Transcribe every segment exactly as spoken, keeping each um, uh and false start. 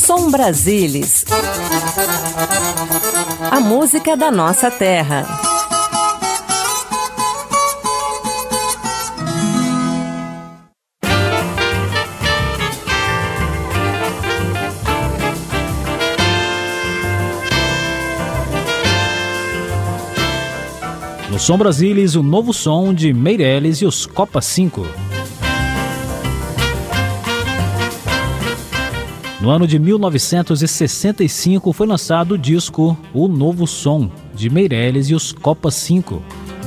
Som Brasilis. A música da nossa terra. No Som Brasilis, o novo som de Meirelles e os Copa cinco. No ano de mil novecentos e sessenta e cinco foi lançado o disco O Novo Som, de Meirelles e os Copa cinco.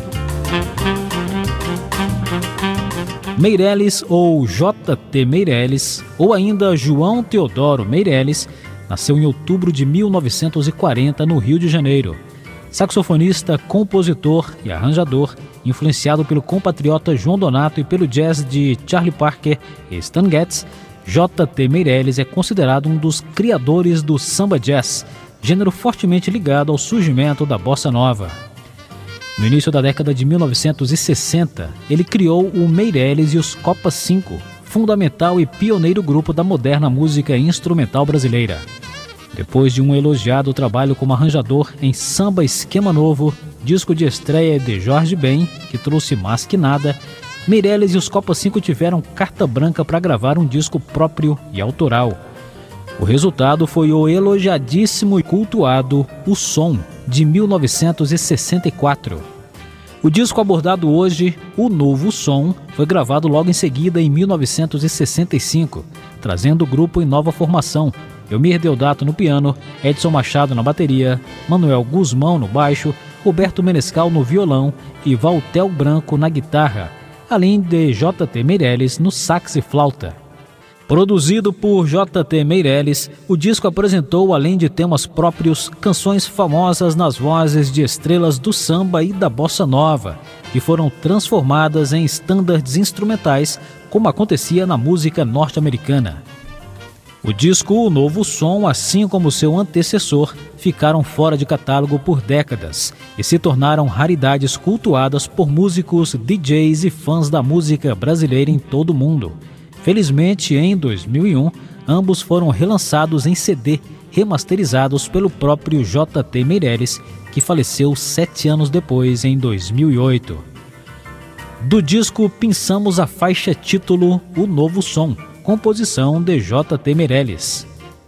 Meirelles, ou J T Meirelles, ou ainda João Teodoro Meirelles, nasceu em outubro de mil novecentos e quarenta no Rio de Janeiro. Saxofonista, compositor e arranjador, influenciado pelo compatriota João Donato e pelo jazz de Charlie Parker e Stan Getz, J T Meirelles é considerado um dos criadores do samba jazz, gênero fortemente ligado ao surgimento da bossa nova. No início da década de mil novecentos e sessenta, ele criou o Meirelles e os Copa cinco, fundamental e pioneiro grupo da moderna música instrumental brasileira. Depois de um elogiado trabalho como arranjador em Samba Esquema Novo, disco de estreia de Jorge Ben, que trouxe Mais Que Nada, Meirelles e os Copa cinco tiveram carta branca para gravar um disco próprio e autoral. O resultado foi o elogiadíssimo e cultuado O Som, de mil novecentos e sessenta e quatro. O disco abordado hoje, O Novo Som, foi gravado logo em seguida em mil novecentos e sessenta e cinco, trazendo o grupo em nova formação: Elmir Deodato no piano, Edson Machado na bateria, Manuel Guzmão no baixo, Roberto Menescal no violão e Valtel Branco na guitarra, além de J T Meirelles no sax e flauta. Produzido por J T Meirelles, o disco apresentou, além de temas próprios, canções famosas nas vozes de estrelas do samba e da bossa nova, que foram transformadas em estándares instrumentais, como acontecia na música norte-americana. O disco O Novo Som, assim como seu antecessor, ficaram fora de catálogo por décadas e se tornaram raridades cultuadas por músicos, D Js e fãs da música brasileira em todo o mundo. Felizmente, em dois mil e um, ambos foram relançados em C D, remasterizados pelo próprio J T Meirelles, que faleceu sete anos depois, em dois mil e oito. Do disco, pinçamos a faixa título O Novo Som, composição de J T Meirelles.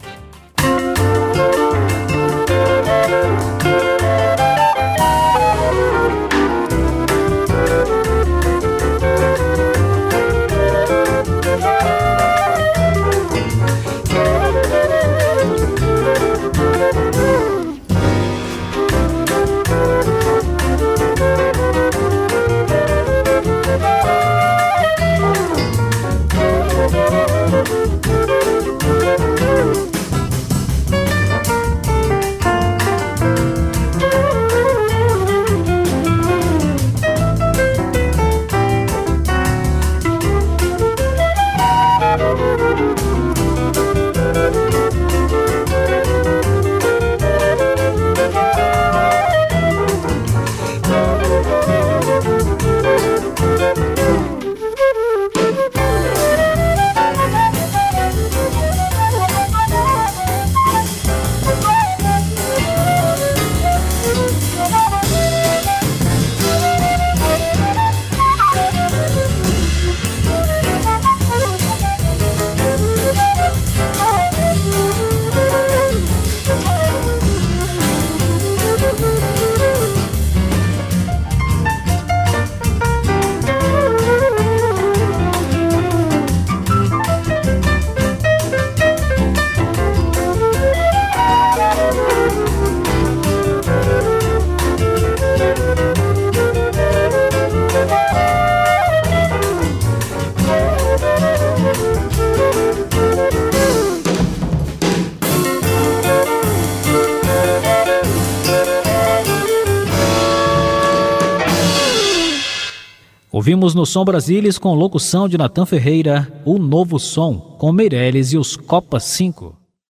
Ouvimos no Som Brasilis, com locução de Natan Ferreira, O Novo Som, com Meirelles e os Copa cinco.